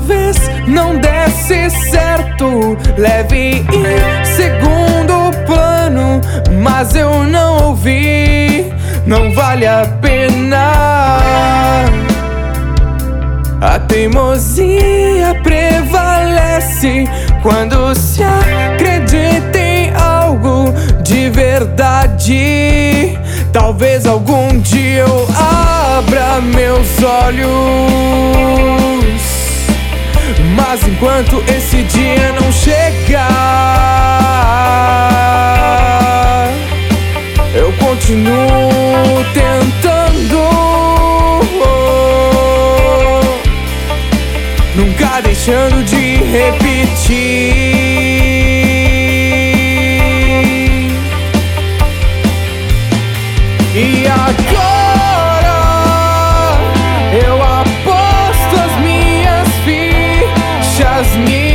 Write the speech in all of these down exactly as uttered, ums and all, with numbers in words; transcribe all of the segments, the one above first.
talvez não desse certo, leve em segundo plano, mas eu não ouvi, não vale a pena. A teimosia prevalece quando se acredita em algo de verdade. Talvez algum dia eu abra meus olhos, mas enquanto esse dia não chegar, eu continuo tentando, nunca deixando de repetir. E agora eu aposto as minhas fichas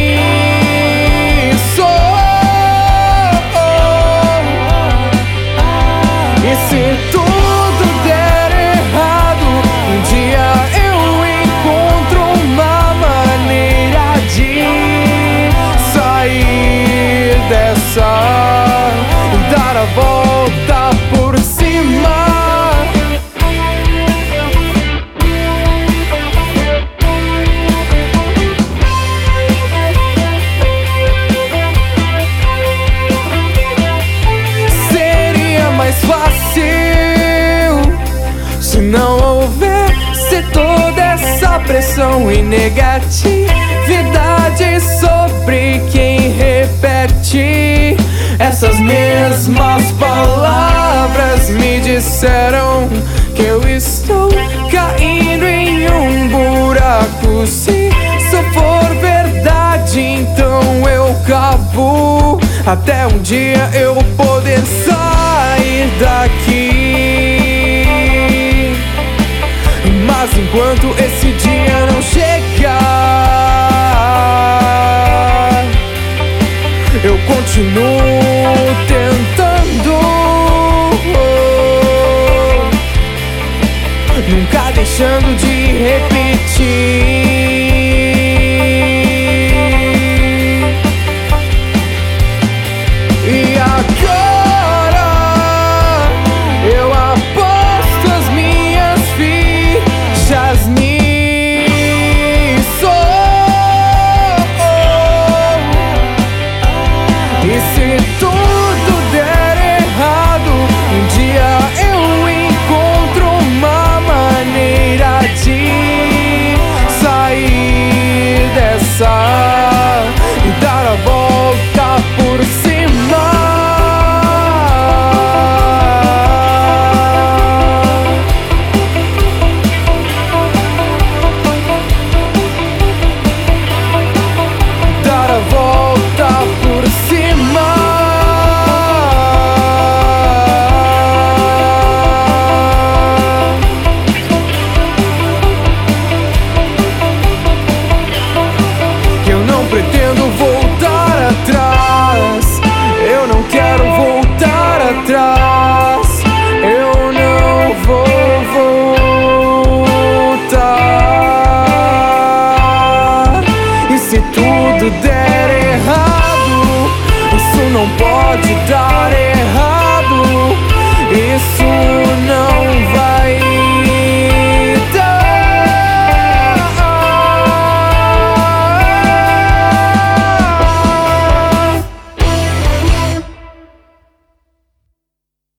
nisso. E se tudo der errado, um dia eu encontro uma maneira de sair dessa e dar a volta por cima. Seria mais fácil se não houvesse toda essa pressão e negatividade sobre quem repete essas mesmas palavras. Me disseram que eu estou caindo em um buraco. Se isso for verdade, então eu cavo até um dia eu poder sair daqui. Mas enquanto esse dia não chegar, eu continuo tentando, nunca deixando de repetir. E agora eu aposto as minhas fichas nisso. E se tudo der errado, um dia eu encontro uma maneira de sair dessa e dar a volta por cima. Dar a volta por cima. Eu não pretendo voltar atrás, eu não quero voltar atrás, eu não vou voltar. E se tudo der errado, isso não pode dar errado, isso não